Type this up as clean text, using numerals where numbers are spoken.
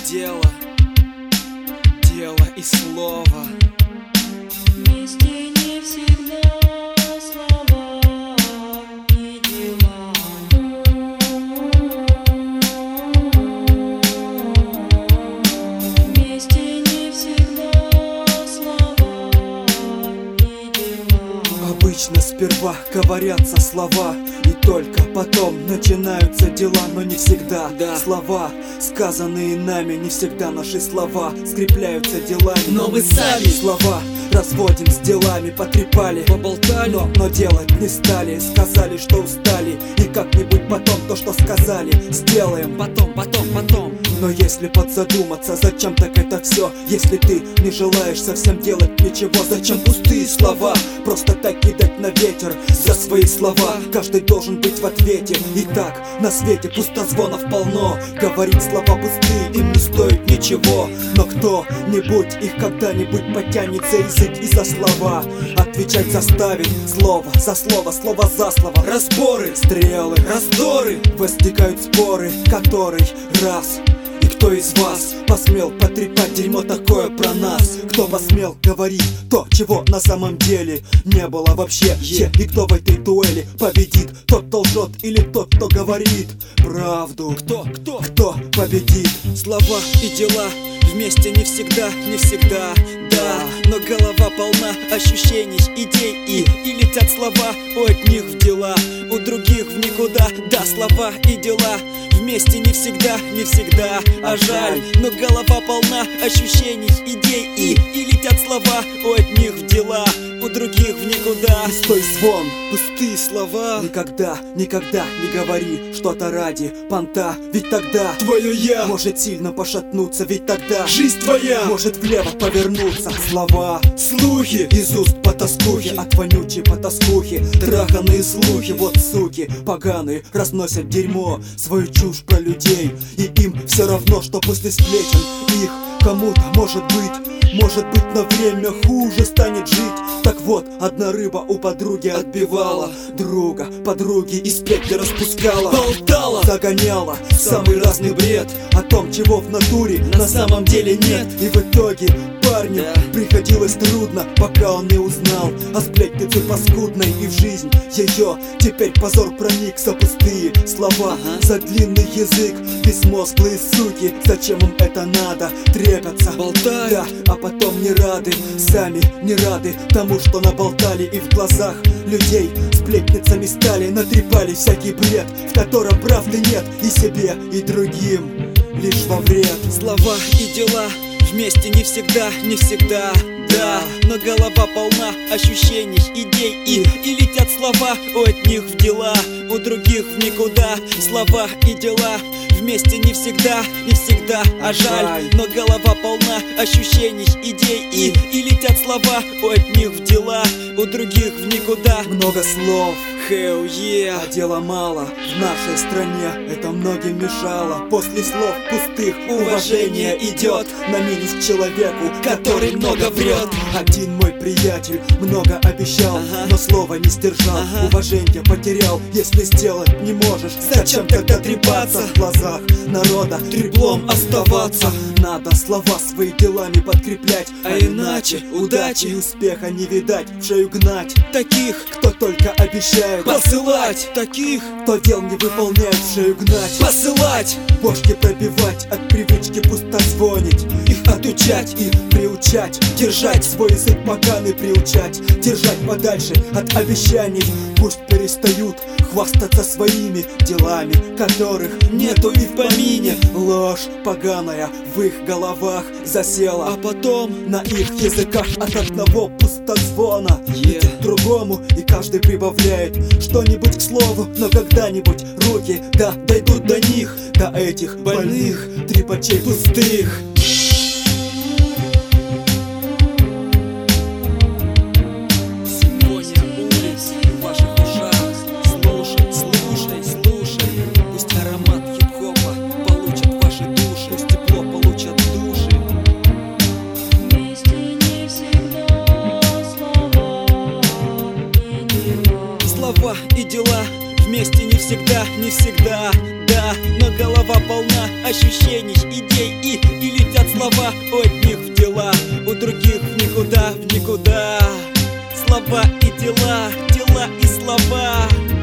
дело и слово. Вместе не всегда слова и дела. Вместе не всегда слова и дела. Обычно сперва говорятся слова, и только потом начинаются дела, но не всегда. Слова, сказанные нами, не всегда наши слова скрепляются делами. Но вы сами слова разводим с делами, потрепали, поболтали, но делать не стали. Сказали, что устали, и как-нибудь потом то, что сказали, сделаем. Потом. Но если подзадуматься, зачем так это все? Если ты не желаешь совсем делать ничего, зачем пустые слова просто так кидать на ветер? За свои слова каждый должен быть в ответе. И так на свете пустозвонов полно. Говорить слова пустые им не стоит ничего. Но кто-нибудь их когда-нибудь потянет за язык и за слова. Отвечать заставит слово за слово, слово за слово. Разборы, стрелы, раздоры, возникают споры, который раз. И кто из вас посмел потрепать дерьмо такое про нас? Кто посмел говорить то, чего на самом деле не было вообще? И кто в этой дуэли победит? Тот, кто лжет, или тот, кто говорит правду? Кто победит? Слова и дела вместе не всегда, да. Но голова полна ощущений, идей и летят слова от них в дела, у других в никуда. Да, слова и дела вместе не всегда, а жаль. Но голова полна ощущений, идей и летят слова от них в дела, у других в никуда. Пустой звон, пустые слова. Никогда не говори что-то ради понта, ведь тогда твое я может сильно пошатнуться, ведь тогда жизнь твоя может влево повернуться. Слова, слухи из уст потаскухи, от вонючей потаскухи, траханные слухи. Вот суки поганые разносят дерьмо, свою чушь про людей, и им все равно, что после сплетен их кому-то может быть на время хуже станет жить. Так вот, одна рыба у подруги отбивала друга, подруги и сплетни распускала, болтала, загоняла самый разный бред о том, чего в натуре на самом деле нет. И в итоге парню приходилось трудно, пока он не узнал о сплетнице паскудной. И в жизнь ее теперь позор проник за пустые слова, за длинный язык. Безмозглые суки, зачем им это надо? Трепятся, болтают, да, а потом не рады, сами не рады тому, что наболтали. И в глазах людей сплетницами стали, натрепали всякий бред, в котором правды нет и себе, и другим лишь во вред. Слова и дела вместе не всегда, да. Но голова полна ощущений, идей и летят слова от них в дела, у других в никуда. Слова и дела вместе не всегда, а жаль. Но голова полна ощущений, идей и летят слова от них в дела, у других в никуда. Много слов, hell yeah, а дела мало. В нашей стране это многим мешало. После слов пустых уважение идет на минус к человеку, который много врет. Один мой приятель много обещал, но слова не сдержал, уважение потерял. Если сделать не можешь, зачем тогда трепаться? В глазах народа треплом оставаться. Надо слова свои делами подкреплять, а иначе удачи и успеха не видать, в шею гнать таких, кто только обещает посылать, таких, кто дел не выполняет, в шею гнать, посылать, бошки пробивать, от привычки пустозвонить, их отучать и приучать, держать свой язык поганый, приучать, держать подальше от обещаний. Пусть перестают хвастаться своими делами, которых нету и в помине. Ложь поганая в их головах засела, а потом на их языках от одного пустозвона летит к другому, и каждый прибавляет что-нибудь к слову. Но когда-нибудь руки дойдут до них, до этих больных трепачей пустых. Слова и дела вместе не всегда, не всегда, да. Но голова полна ощущений, идей и летят слова у одних в дела, у других в никуда, в никуда. Слова и дела, дела и слова.